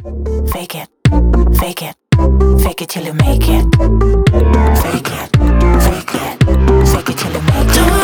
fake it, fake it, fake it till you make it. Fake it, fake it, fake it till you make it.